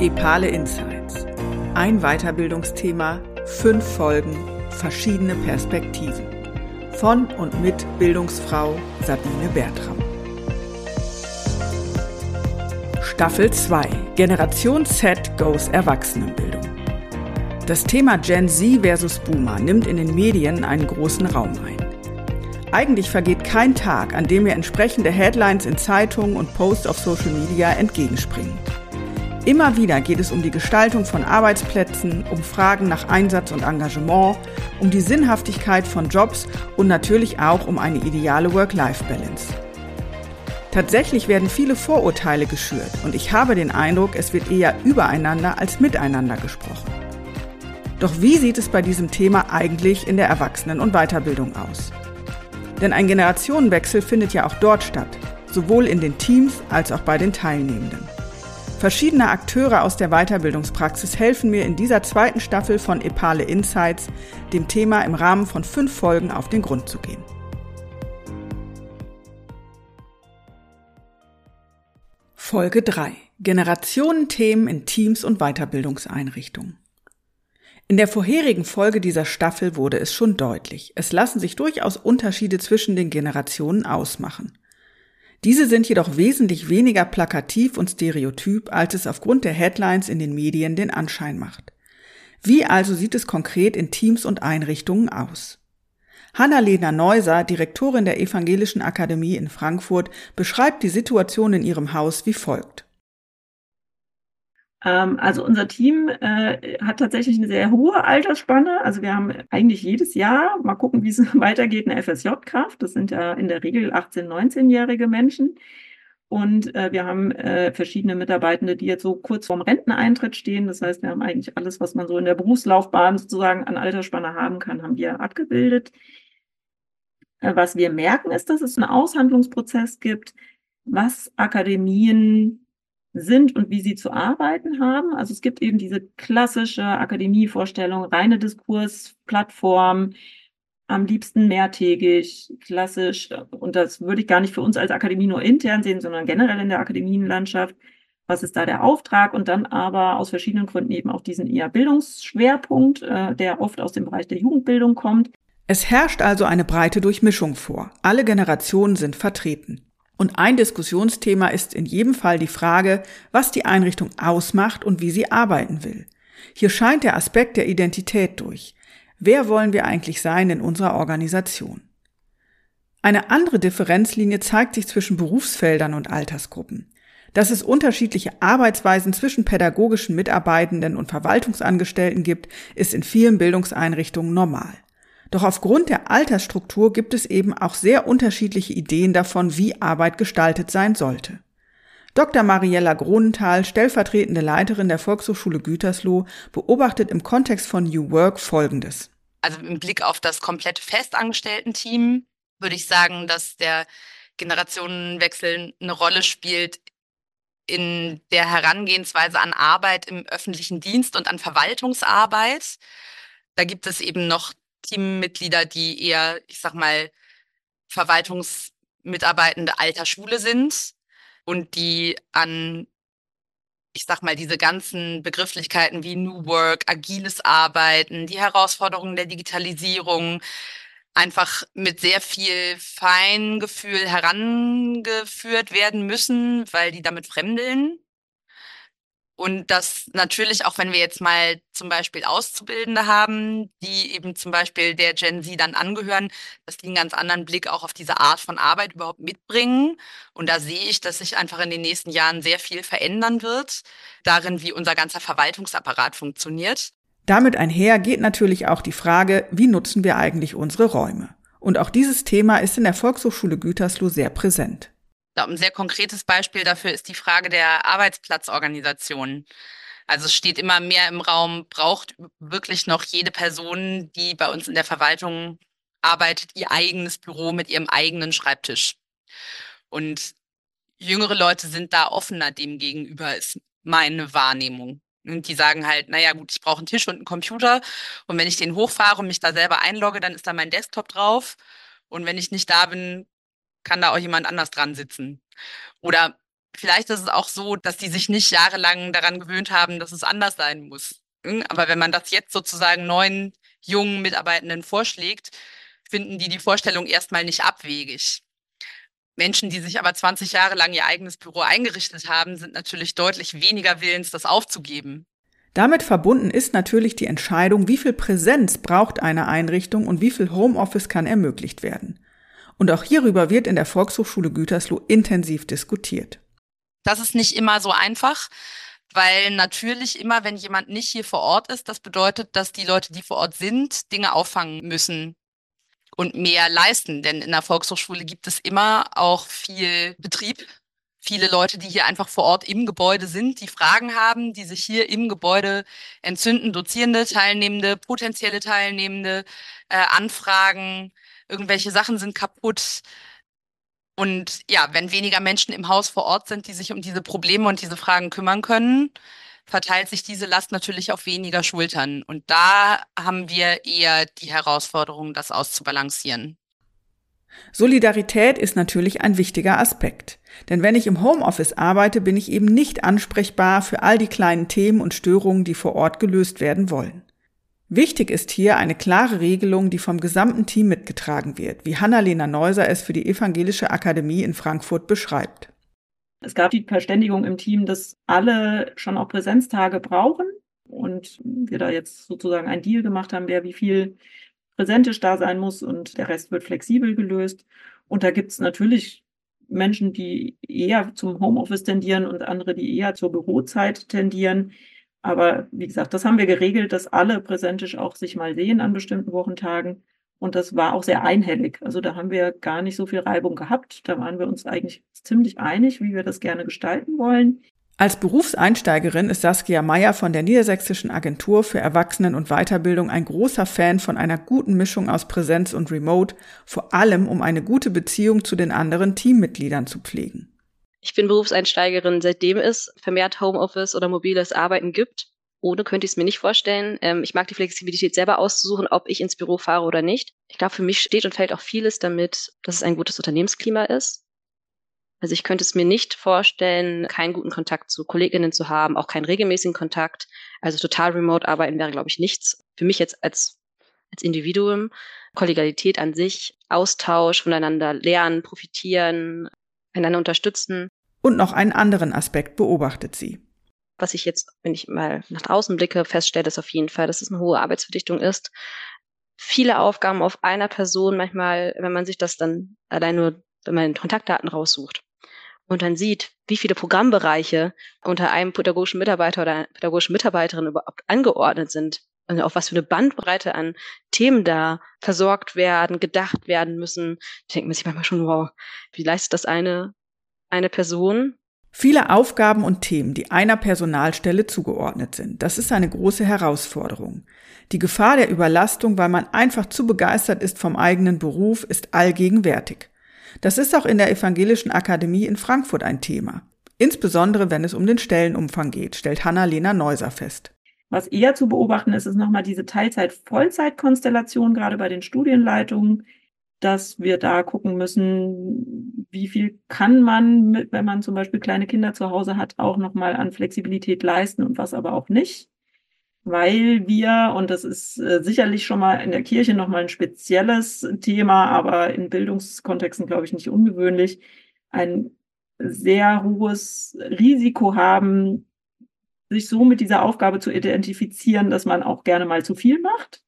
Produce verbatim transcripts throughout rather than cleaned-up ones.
Epale Insights. Ein Weiterbildungsthema, fünf Folgen, verschiedene Perspektiven. Von und mit Bildungsfrau Sabine Bertram. Staffel zwei. Generation Z goes Erwachsenenbildung. Das Thema Gen Z versus Boomer nimmt in den Medien einen großen Raum ein. Eigentlich vergeht kein Tag, an dem mir entsprechende Headlines in Zeitungen und Posts auf Social Media entgegenspringen. Immer wieder geht es um die Gestaltung von Arbeitsplätzen, um Fragen nach Einsatz und Engagement, um die Sinnhaftigkeit von Jobs und natürlich auch um eine ideale Work-Life-Balance. Tatsächlich werden viele Vorurteile geschürt und ich habe den Eindruck, es wird eher übereinander als miteinander gesprochen. Doch wie sieht es bei diesem Thema eigentlich in der Erwachsenen- und Weiterbildung aus? Denn ein Generationenwechsel findet ja auch dort statt, sowohl in den Teams als auch bei den Teilnehmenden. Verschiedene Akteure aus der Weiterbildungspraxis helfen mir in dieser zweiten Staffel von Epale Insights, dem Thema im Rahmen von fünf Folgen auf den Grund zu gehen. Folge drei. Generationenthemen in Teams und Weiterbildungseinrichtungen. In der vorherigen Folge dieser Staffel wurde es schon deutlich. Es lassen sich durchaus Unterschiede zwischen den Generationen ausmachen. Diese sind jedoch wesentlich weniger plakativ und stereotyp, als es aufgrund der Headlines in den Medien den Anschein macht. Wie also sieht es konkret in Teams und Einrichtungen aus? Hanna-Lena Neuser, Direktorin der Evangelischen Akademie in Frankfurt, beschreibt die Situation in ihrem Haus wie folgt. Also unser Team äh, hat tatsächlich eine sehr hohe Altersspanne. Also wir haben eigentlich jedes Jahr, mal gucken, wie es weitergeht, eine F S J-Kraft. Das sind ja in der Regel achtzehn-, neunzehnjährige Menschen. Und äh, wir haben äh, verschiedene Mitarbeitende, die jetzt so kurz vorm Renteneintritt stehen. Das heißt, wir haben eigentlich alles, was man so in der Berufslaufbahn sozusagen an Altersspanne haben kann, haben wir abgebildet. Äh, was wir merken, ist, dass es einen Aushandlungsprozess gibt, was Akademien sind und wie sie zu arbeiten haben. Also es gibt eben diese klassische Akademievorstellung, reine Diskursplattform, am liebsten mehrtägig, klassisch. Und das würde ich gar nicht für uns als Akademie nur intern sehen, sondern generell in der Akademienlandschaft. Was ist da der Auftrag? Und dann aber aus verschiedenen Gründen eben auch diesen eher Bildungsschwerpunkt, äh, der oft aus dem Bereich der Jugendbildung kommt. Es herrscht also eine breite Durchmischung vor. Alle Generationen sind vertreten. Und ein Diskussionsthema ist in jedem Fall die Frage, was die Einrichtung ausmacht und wie sie arbeiten will. Hier scheint der Aspekt der Identität durch. Wer wollen wir eigentlich sein in unserer Organisation? Eine andere Differenzlinie zeigt sich zwischen Berufsfeldern und Altersgruppen. Dass es unterschiedliche Arbeitsweisen zwischen pädagogischen Mitarbeitenden und Verwaltungsangestellten gibt, ist in vielen Bildungseinrichtungen normal. Doch aufgrund der Altersstruktur gibt es eben auch sehr unterschiedliche Ideen davon, wie Arbeit gestaltet sein sollte. Doktor Mariella Gronenthal, stellvertretende Leiterin der Volkshochschule Gütersloh, beobachtet im Kontext von New Work Folgendes. Also im Blick auf das komplette Festangestellten-Team würde ich sagen, dass der Generationenwechsel eine Rolle spielt in der Herangehensweise an Arbeit im öffentlichen Dienst und an Verwaltungsarbeit. Da gibt es eben noch Teammitglieder, die eher, ich sag mal, Verwaltungsmitarbeitende alter Schule sind und die an, ich sag mal, diese ganzen Begrifflichkeiten wie New Work, agiles Arbeiten, die Herausforderungen der Digitalisierung einfach mit sehr viel Feingefühl herangeführt werden müssen, weil die damit fremdeln. Und das natürlich auch, wenn wir jetzt mal zum Beispiel Auszubildende haben, die eben zum Beispiel der Gen Z dann angehören, dass die einen ganz anderen Blick auch auf diese Art von Arbeit überhaupt mitbringen. Und da sehe ich, dass sich einfach in den nächsten Jahren sehr viel verändern wird, darin, wie unser ganzer Verwaltungsapparat funktioniert. Damit einher geht natürlich auch die Frage, wie nutzen wir eigentlich unsere Räume? Und auch dieses Thema ist in der Volkshochschule Gütersloh sehr präsent. Ein sehr konkretes Beispiel dafür ist die Frage der Arbeitsplatzorganisation. Also es steht immer mehr im Raum, braucht wirklich noch jede Person, die bei uns in der Verwaltung arbeitet, ihr eigenes Büro mit ihrem eigenen Schreibtisch. Und jüngere Leute sind da offener dem gegenüber, ist meine Wahrnehmung. Und die sagen halt, naja gut, ich brauche einen Tisch und einen Computer. Und wenn ich den hochfahre und mich da selber einlogge, dann ist da mein Desktop drauf. Und wenn ich nicht da bin, kann da auch jemand anders dran sitzen. Oder vielleicht ist es auch so, dass die sich nicht jahrelang daran gewöhnt haben, dass es anders sein muss. Aber wenn man das jetzt sozusagen neuen, jungen Mitarbeitenden vorschlägt, finden die die Vorstellung erstmal nicht abwegig. Menschen, die sich aber zwanzig Jahre lang ihr eigenes Büro eingerichtet haben, sind natürlich deutlich weniger willens, das aufzugeben. Damit verbunden ist natürlich die Entscheidung, wie viel Präsenz braucht eine Einrichtung und wie viel Homeoffice kann ermöglicht werden. Und auch hierüber wird in der Volkshochschule Gütersloh intensiv diskutiert. Das ist nicht immer so einfach, weil natürlich immer, wenn jemand nicht hier vor Ort ist, das bedeutet, dass die Leute, die vor Ort sind, Dinge auffangen müssen und mehr leisten. Denn in der Volkshochschule gibt es immer auch viel Betrieb. Viele Leute, die hier einfach vor Ort im Gebäude sind, die Fragen haben, die sich hier im Gebäude entzünden, Dozierende, Teilnehmende, potenzielle Teilnehmende, äh, Anfragen, irgendwelche Sachen sind kaputt. Und ja, wenn weniger Menschen im Haus vor Ort sind, die sich um diese Probleme und diese Fragen kümmern können, verteilt sich diese Last natürlich auf weniger Schultern. Und da haben wir eher die Herausforderung, das auszubalancieren. Solidarität ist natürlich ein wichtiger Aspekt. Denn wenn ich im Homeoffice arbeite, bin ich eben nicht ansprechbar für all die kleinen Themen und Störungen, die vor Ort gelöst werden wollen. Wichtig ist hier eine klare Regelung, die vom gesamten Team mitgetragen wird, wie Hanna-Lena Neuser es für die Evangelische Akademie in Frankfurt beschreibt. Es gab die Verständigung im Team, dass alle schon auch Präsenztage brauchen und wir da jetzt sozusagen einen Deal gemacht haben, wer wie viel präsentisch da sein muss und der Rest wird flexibel gelöst. Und da gibt es natürlich Menschen, die eher zum Homeoffice tendieren und andere, die eher zur Bürozeit tendieren. Aber wie gesagt, das haben wir geregelt, dass alle präsentisch auch sich mal sehen an bestimmten Wochentagen. Und das war auch sehr einhellig. Also da haben wir gar nicht so viel Reibung gehabt. Da waren wir uns eigentlich ziemlich einig, wie wir das gerne gestalten wollen. Als Berufseinsteigerin ist Saskia Meyer von der Niedersächsischen Agentur für Erwachsenen- und Weiterbildung ein großer Fan von einer guten Mischung aus Präsenz und Remote, vor allem um eine gute Beziehung zu den anderen Teammitgliedern zu pflegen. Ich bin Berufseinsteigerin, seitdem es vermehrt Homeoffice oder mobiles Arbeiten gibt. Ohne könnte ich es mir nicht vorstellen. Ähm, ich mag die Flexibilität selber auszusuchen, ob ich ins Büro fahre oder nicht. Ich glaube, für mich steht und fällt auch vieles damit, dass es ein gutes Unternehmensklima ist. Also ich könnte es mir nicht vorstellen, keinen guten Kontakt zu Kolleginnen zu haben, auch keinen regelmäßigen Kontakt. Also total remote arbeiten wäre, glaube ich, nichts. Für mich jetzt als, als Individuum, Kollegialität an sich, Austausch, voneinander lernen, profitieren, einander unterstützen. Und noch einen anderen Aspekt beobachtet sie. Was ich jetzt, wenn ich mal nach draußen blicke, feststelle, ist auf jeden Fall, dass es eine hohe Arbeitsverdichtung ist. Viele Aufgaben auf einer Person, manchmal, wenn man sich das dann allein nur, wenn man Kontaktdaten raussucht und dann sieht, wie viele Programmbereiche unter einem pädagogischen Mitarbeiter oder einer pädagogischen Mitarbeiterin überhaupt angeordnet sind und auf was für eine Bandbreite an Themen da versorgt werden, gedacht werden müssen, denkt man sich manchmal schon, wow, wie leistet das eine, eine Person? Viele Aufgaben und Themen, die einer Personalstelle zugeordnet sind. Das ist eine große Herausforderung. Die Gefahr der Überlastung, weil man einfach zu begeistert ist vom eigenen Beruf, ist allgegenwärtig. Das ist auch in der Evangelischen Akademie in Frankfurt ein Thema. Insbesondere, wenn es um den Stellenumfang geht, stellt Hanna-Lena Neuser fest. Was eher zu beobachten ist, ist nochmal diese Teilzeit-Vollzeit-Konstellation, gerade bei den Studienleitungen, dass wir da gucken müssen, wie viel kann man, wenn man zum Beispiel kleine Kinder zu Hause hat, auch nochmal an Flexibilität leisten und was aber auch nicht. Weil wir, und das ist äh, sicherlich schon mal in der Kirche nochmal ein spezielles Thema, aber in Bildungskontexten, glaube ich, nicht ungewöhnlich, ein sehr hohes Risiko haben, sich so mit dieser Aufgabe zu identifizieren, dass man auch gerne mal zu viel macht.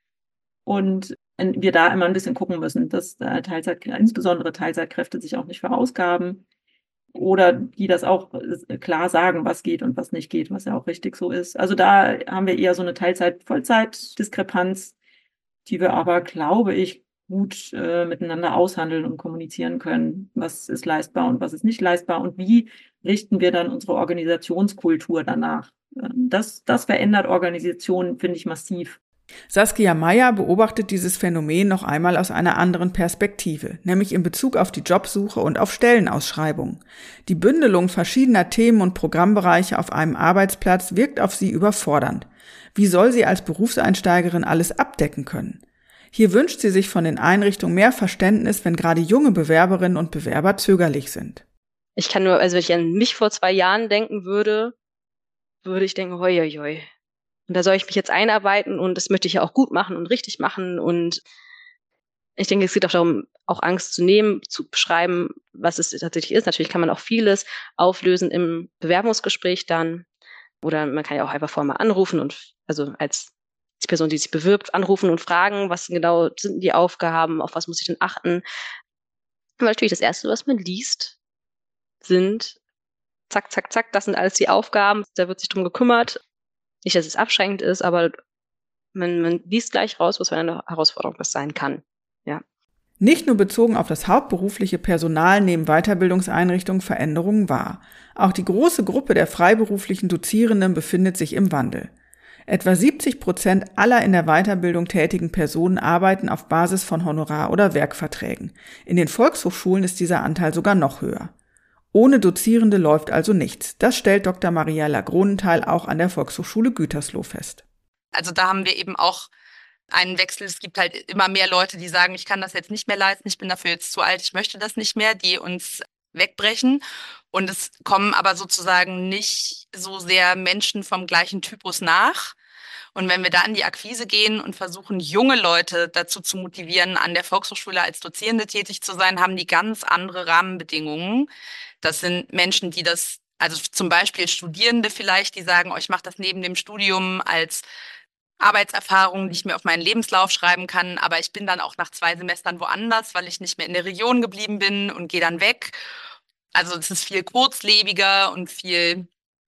Und wir da immer ein bisschen gucken müssen, dass Teilzeit, insbesondere Teilzeitkräfte sich auch nicht verausgaben oder die das auch klar sagen, was geht und was nicht geht, was ja auch richtig so ist. Also da haben wir eher so eine Teilzeit-Vollzeit-Diskrepanz, die wir aber, glaube ich, gut äh, miteinander aushandeln und kommunizieren können, was ist leistbar und was ist nicht leistbar und wie richten wir dann unsere Organisationskultur danach. Das, das verändert Organisationen, finde ich, massiv. Saskia Meyer beobachtet dieses Phänomen noch einmal aus einer anderen Perspektive, nämlich in Bezug auf die Jobsuche und auf Stellenausschreibungen. Die Bündelung verschiedener Themen und Programmbereiche auf einem Arbeitsplatz wirkt auf sie überfordernd. Wie soll sie als Berufseinsteigerin alles abdecken können? Hier wünscht sie sich von den Einrichtungen mehr Verständnis, wenn gerade junge Bewerberinnen und Bewerber zögerlich sind. Ich kann nur, also wenn ich an mich vor zwei Jahren denken würde, würde ich denken, hoi, hoi, hoi. Und da soll ich mich jetzt einarbeiten und das möchte ich ja auch gut machen und richtig machen. Und ich denke, es geht auch darum, auch Angst zu nehmen, zu beschreiben, was es tatsächlich ist. Natürlich kann man auch vieles auflösen im Bewerbungsgespräch dann. Oder man kann ja auch einfach vorher mal anrufen und also als die Person, die sich bewirbt, anrufen und fragen, was genau sind die Aufgaben, auf was muss ich denn achten. Aber natürlich das Erste, was man liest, sind zack, zack, zack, das sind alles die Aufgaben, da wird sich drum gekümmert. Nicht, dass es abschränkend ist, aber man, man liest gleich raus, was für eine Herausforderung das sein kann. Ja. Nicht nur bezogen auf das hauptberufliche Personal nehmen Weiterbildungseinrichtungen Veränderungen wahr. Auch die große Gruppe der freiberuflichen Dozierenden befindet sich im Wandel. Etwa siebzig Prozent aller in der Weiterbildung tätigen Personen arbeiten auf Basis von Honorar- oder Werkverträgen. In den Volkshochschulen ist dieser Anteil sogar noch höher. Ohne Dozierende läuft also nichts. Das stellt Doktor Mariella Gronenthal auch an der Volkshochschule Gütersloh fest. Also da haben wir eben auch einen Wechsel. Es gibt halt immer mehr Leute, die sagen, ich kann das jetzt nicht mehr leisten, ich bin dafür jetzt zu alt, ich möchte das nicht mehr, die uns wegbrechen. Und es kommen aber sozusagen nicht so sehr Menschen vom gleichen Typus nach. Und wenn wir da in die Akquise gehen und versuchen, junge Leute dazu zu motivieren, an der Volkshochschule als Dozierende tätig zu sein, haben die ganz andere Rahmenbedingungen. Das sind Menschen, die das, also zum Beispiel Studierende vielleicht, die sagen, oh, ich mache das neben dem Studium als Arbeitserfahrung, die ich mir auf meinen Lebenslauf schreiben kann, aber ich bin dann auch nach zwei Semestern woanders, weil ich nicht mehr in der Region geblieben bin und gehe dann weg. Also es ist viel kurzlebiger und viel,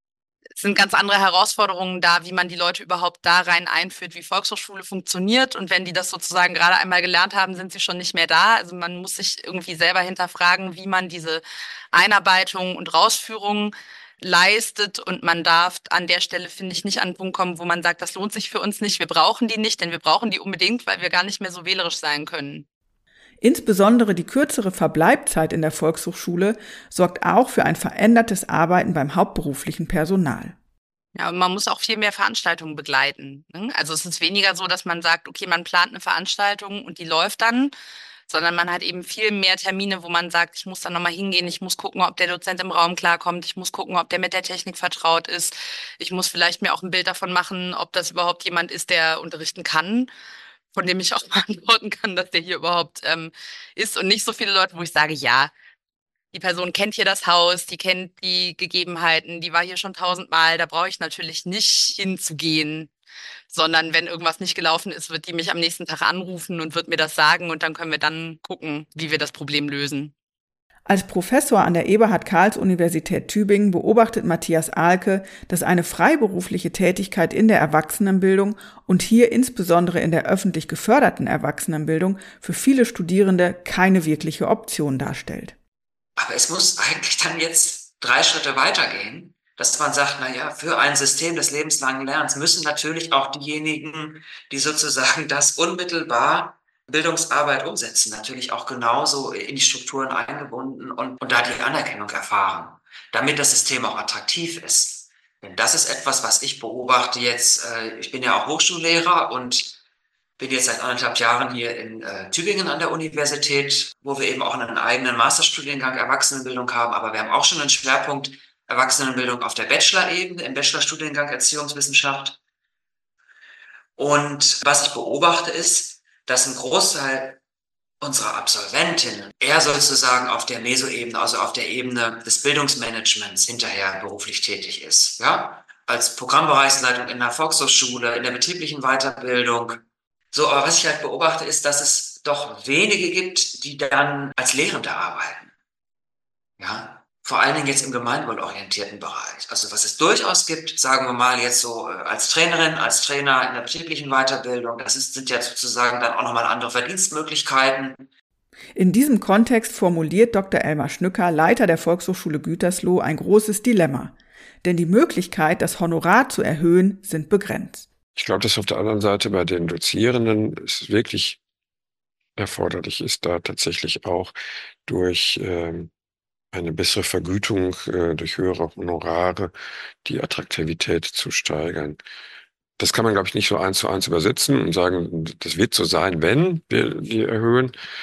es sind ganz andere Herausforderungen da, wie man die Leute überhaupt da rein einführt, wie Volkshochschule funktioniert. Und wenn die das sozusagen gerade einmal gelernt haben, sind sie schon nicht mehr da. Also man muss sich irgendwie selber hinterfragen, wie man diese Einarbeitung und Rausführung leistet. Und man darf an der Stelle, finde ich, nicht an den Punkt kommen, wo man sagt, das lohnt sich für uns nicht, wir brauchen die nicht, denn wir brauchen die unbedingt, weil wir gar nicht mehr so wählerisch sein können. Insbesondere die kürzere Verbleibzeit in der Volkshochschule sorgt auch für ein verändertes Arbeiten beim hauptberuflichen Personal. Ja, und man muss auch viel mehr Veranstaltungen begleiten. Also es ist weniger so, dass man sagt, okay, man plant eine Veranstaltung und die läuft dann, sondern man hat eben viel mehr Termine, wo man sagt, ich muss dann nochmal hingehen, ich muss gucken, ob der Dozent im Raum klarkommt, ich muss gucken, ob der mit der Technik vertraut ist, ich muss vielleicht mir auch ein Bild davon machen, ob das überhaupt jemand ist, der unterrichten kann, von dem ich auch beantworten kann, dass der hier überhaupt ähm, ist und nicht so viele Leute, wo ich sage, ja, die Person kennt hier das Haus, die kennt die Gegebenheiten, die war hier schon tausendmal, da brauche ich natürlich nicht hinzugehen, sondern wenn irgendwas nicht gelaufen ist, wird die mich am nächsten Tag anrufen und wird mir das sagen und dann können wir dann gucken, wie wir das Problem lösen. Als Professor an der Eberhard-Karls-Universität Tübingen beobachtet Matthias Ahlke, dass eine freiberufliche Tätigkeit in der Erwachsenenbildung und hier insbesondere in der öffentlich geförderten Erwachsenenbildung für viele Studierende keine wirkliche Option darstellt. Aber es muss eigentlich dann jetzt drei Schritte weitergehen, dass man sagt, na ja, für ein System des lebenslangen Lernens müssen natürlich auch diejenigen, die sozusagen das unmittelbar Bildungsarbeit umsetzen, natürlich auch genauso in die Strukturen eingebunden und, und da die Anerkennung erfahren, damit das System auch attraktiv ist. Denn das ist etwas, was ich beobachte jetzt. Äh, ich bin ja auch Hochschullehrer und bin jetzt seit anderthalb Jahren hier in äh, Tübingen an der Universität, wo wir eben auch einen eigenen Masterstudiengang Erwachsenenbildung haben, aber wir haben auch schon einen Schwerpunkt Erwachsenenbildung auf der Bachelor-Ebene, im Bachelorstudiengang Erziehungswissenschaft. Und was ich beobachte ist, dass ein Großteil unserer Absolventinnen eher sozusagen auf der Meso-Ebene, also auf der Ebene des Bildungsmanagements hinterher beruflich tätig ist. Ja? Als Programmbereichsleitung in der Volkshochschule, in der betrieblichen Weiterbildung. So, aber was ich halt beobachte, ist, dass es doch wenige gibt, die dann als Lehrende arbeiten. Ja? Vor allen Dingen jetzt im gemeinwohlorientierten Bereich. Also was es durchaus gibt, sagen wir mal jetzt so als Trainerin, als Trainer in der betrieblichen Weiterbildung, das ist, sind ja sozusagen dann auch nochmal andere Verdienstmöglichkeiten. In diesem Kontext formuliert Doktor Elmar Schnücker, Leiter der Volkshochschule Gütersloh, ein großes Dilemma. Denn die Möglichkeit, das Honorar zu erhöhen, sind begrenzt. Ich glaube, dass auf der anderen Seite bei den Dozierenden es wirklich erforderlich ist, da tatsächlich auch durch ähm, eine bessere Vergütung, äh, durch höhere Honorare die Attraktivität zu steigern. Das kann man, glaube ich, nicht so eins zu eins übersetzen und sagen, das wird so sein, wenn wir die erhöhen.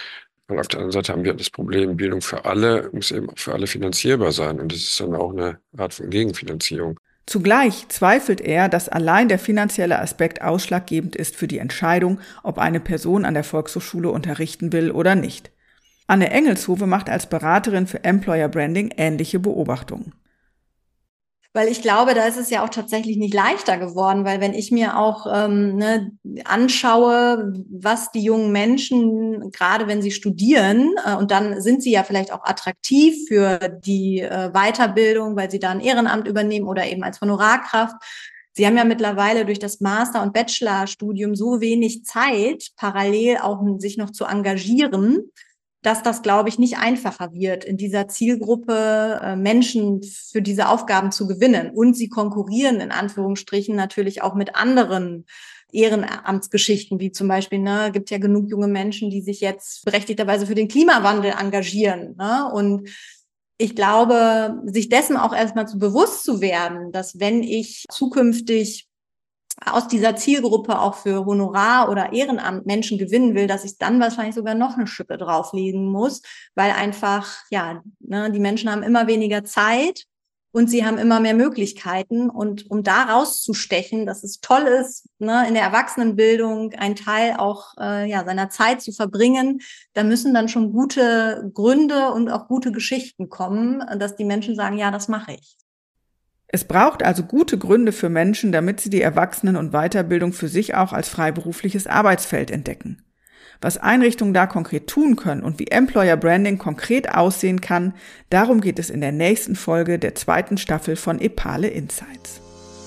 Und auf der anderen Seite haben wir das Problem, Bildung für alle muss eben auch für alle finanzierbar sein. Und das ist dann auch eine Art von Gegenfinanzierung. Zugleich zweifelt er, dass allein der finanzielle Aspekt ausschlaggebend ist für die Entscheidung, ob eine Person an der Volkshochschule unterrichten will oder nicht. Anne Engelshove macht als Beraterin für Employer Branding ähnliche Beobachtungen. Weil ich glaube, da ist es ja auch tatsächlich nicht leichter geworden, weil wenn ich mir auch ähm, ne, anschaue, was die jungen Menschen, gerade wenn sie studieren, äh, und dann sind sie ja vielleicht auch attraktiv für die äh, Weiterbildung, weil sie da ein Ehrenamt übernehmen oder eben als Honorarkraft. Sie haben ja mittlerweile durch das Master- und Bachelorstudium so wenig Zeit, parallel auch sich noch zu engagieren, dass das, glaube ich, nicht einfacher wird, in dieser Zielgruppe äh, Menschen für diese Aufgaben zu gewinnen. Und sie konkurrieren in Anführungsstrichen natürlich auch mit anderen Ehrenamtsgeschichten, wie zum Beispiel, ne, gibt ja genug junge Menschen, die sich jetzt berechtigterweise für den Klimawandel engagieren. Ne? Und ich glaube, sich dessen auch erstmal zu bewusst zu werden, dass wenn ich zukünftig aus dieser Zielgruppe auch für Honorar- oder Ehrenamt Menschen gewinnen will, dass ich dann wahrscheinlich sogar noch eine Schippe drauflegen muss, weil einfach, ja, ne, die Menschen haben immer weniger Zeit und sie haben immer mehr Möglichkeiten. Und um da rauszustechen, dass es toll ist, ne, in der Erwachsenenbildung einen Teil auch äh, ja, seiner Zeit zu verbringen, da müssen dann schon gute Gründe und auch gute Geschichten kommen, dass die Menschen sagen, ja, das mache ich. Es braucht also gute Gründe für Menschen, damit sie die Erwachsenen- und Weiterbildung für sich auch als freiberufliches Arbeitsfeld entdecken. Was Einrichtungen da konkret tun können und wie Employer Branding konkret aussehen kann, darum geht es in der nächsten Folge der zweiten Staffel von EPALE Insights.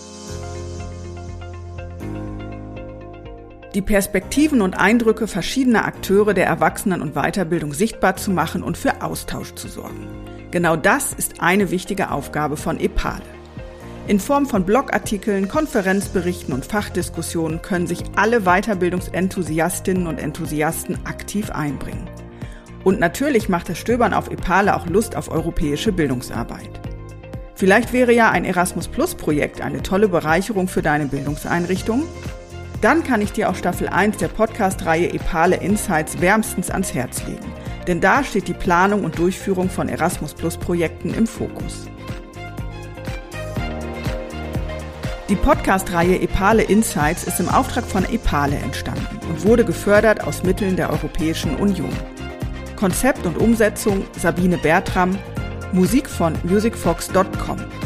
Die Perspektiven und Eindrücke verschiedener Akteure der Erwachsenen- und Weiterbildung sichtbar zu machen und für Austausch zu sorgen. Genau das ist eine wichtige Aufgabe von EPALE. In Form von Blogartikeln, Konferenzberichten und Fachdiskussionen können sich alle Weiterbildungsenthusiastinnen und Enthusiasten aktiv einbringen. Und natürlich macht das Stöbern auf EPALE auch Lust auf europäische Bildungsarbeit. Vielleicht wäre ja ein Erasmus-Plus-Projekt eine tolle Bereicherung für deine Bildungseinrichtung? Dann kann ich dir auch Staffel eins der Podcast-Reihe EPALE Insights wärmstens ans Herz legen. Denn da steht die Planung und Durchführung von Erasmus-Plus-Projekten im Fokus. Die Podcast-Reihe EPALE Insights ist im Auftrag von EPALE entstanden und wurde gefördert aus Mitteln der Europäischen Union. Konzept und Umsetzung Sabine Bertram, Musik von musicfox punkt com.